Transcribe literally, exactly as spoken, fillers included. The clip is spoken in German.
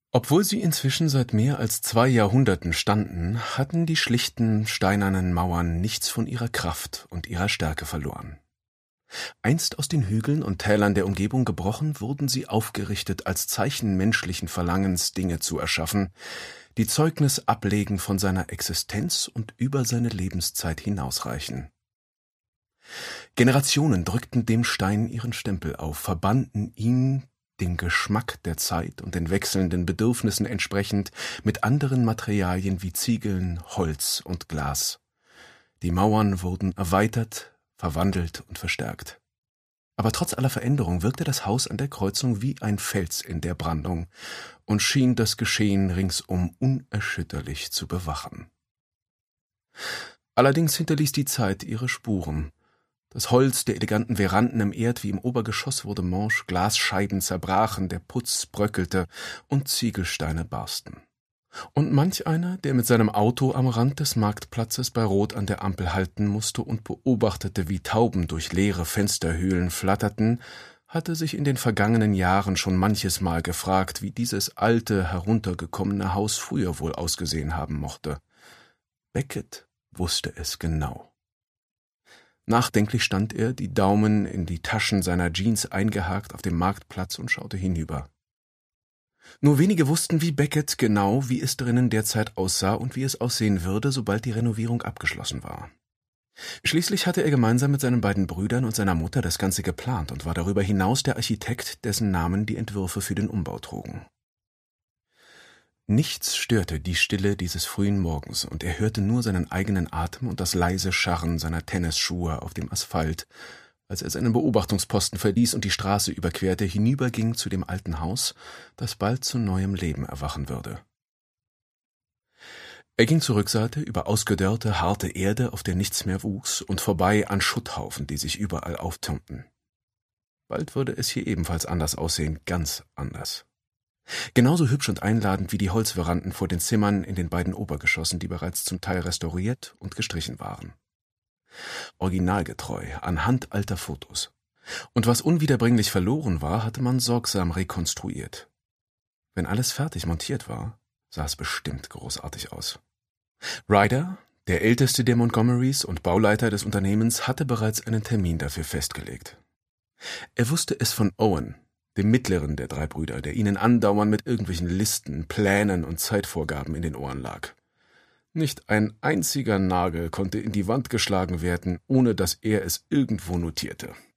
Obwohl sie inzwischen seit mehr als zwei Jahrhunderten standen, hatten die schlichten, steinernen Mauern nichts von ihrer Kraft und ihrer Stärke verloren. Einst aus den Hügeln und Tälern der Umgebung gebrochen, wurden sie aufgerichtet als Zeichen menschlichen Verlangens, Dinge zu erschaffen, die Zeugnis ablegen von seiner Existenz und über seine Lebenszeit hinausreichen. Generationen drückten dem Stein ihren Stempel auf, verbanden ihn, dem Geschmack der Zeit und den wechselnden Bedürfnissen entsprechend, mit anderen Materialien wie Ziegeln, Holz und Glas. Die Mauern wurden erweitert, verwandelt und verstärkt. Aber trotz aller Veränderung wirkte das Haus an der Kreuzung wie ein Fels in der Brandung und schien das Geschehen ringsum unerschütterlich zu bewachen. Allerdings hinterließ die Zeit ihre Spuren. Das Holz der eleganten Veranden im Erd- wie im Obergeschoss wurde morsch, Glasscheiben zerbrachen, der Putz bröckelte und Ziegelsteine barsten. Und manch einer, der mit seinem Auto am Rand des Marktplatzes bei Rot an der Ampel halten musste und beobachtete, wie Tauben durch leere Fensterhöhlen flatterten, hatte sich in den vergangenen Jahren schon manches Mal gefragt, wie dieses alte, heruntergekommene Haus früher wohl ausgesehen haben mochte. Beckett wusste es genau. Nachdenklich stand er, die Daumen in die Taschen seiner Jeans eingehakt, auf dem Marktplatz und schaute hinüber. Nur wenige wussten wie Beckett genau, wie es drinnen derzeit aussah und wie es aussehen würde, sobald die Renovierung abgeschlossen war. Schließlich hatte er gemeinsam mit seinen beiden Brüdern und seiner Mutter das Ganze geplant und war darüber hinaus der Architekt, dessen Namen die Entwürfe für den Umbau trugen. Nichts störte die Stille dieses frühen Morgens, und er hörte nur seinen eigenen Atem und das leise Scharren seiner Tennisschuhe auf dem Asphalt, als er seinen Beobachtungsposten verließ und die Straße überquerte, hinüberging zu dem alten Haus, das bald zu neuem Leben erwachen würde. Er ging zur Rückseite über ausgedörrte, harte Erde, auf der nichts mehr wuchs, und vorbei an Schutthaufen, die sich überall auftürmten. Bald würde es hier ebenfalls anders aussehen, ganz anders. Genauso hübsch und einladend wie die Holzveranden vor den Zimmern in den beiden Obergeschossen, die bereits zum Teil restauriert und gestrichen waren. Originalgetreu, anhand alter Fotos. Und was unwiederbringlich verloren war, hatte man sorgsam rekonstruiert. Wenn alles fertig montiert war, sah es bestimmt großartig aus. Ryder, der älteste der Montgomerys und Bauleiter des Unternehmens, hatte bereits einen Termin dafür festgelegt. Er wusste es von Owen, dem mittleren der drei Brüder, der ihnen andauernd mit irgendwelchen Listen, Plänen und Zeitvorgaben in den Ohren lag. Nicht ein einziger Nagel konnte in die Wand geschlagen werden, ohne dass er es irgendwo notierte.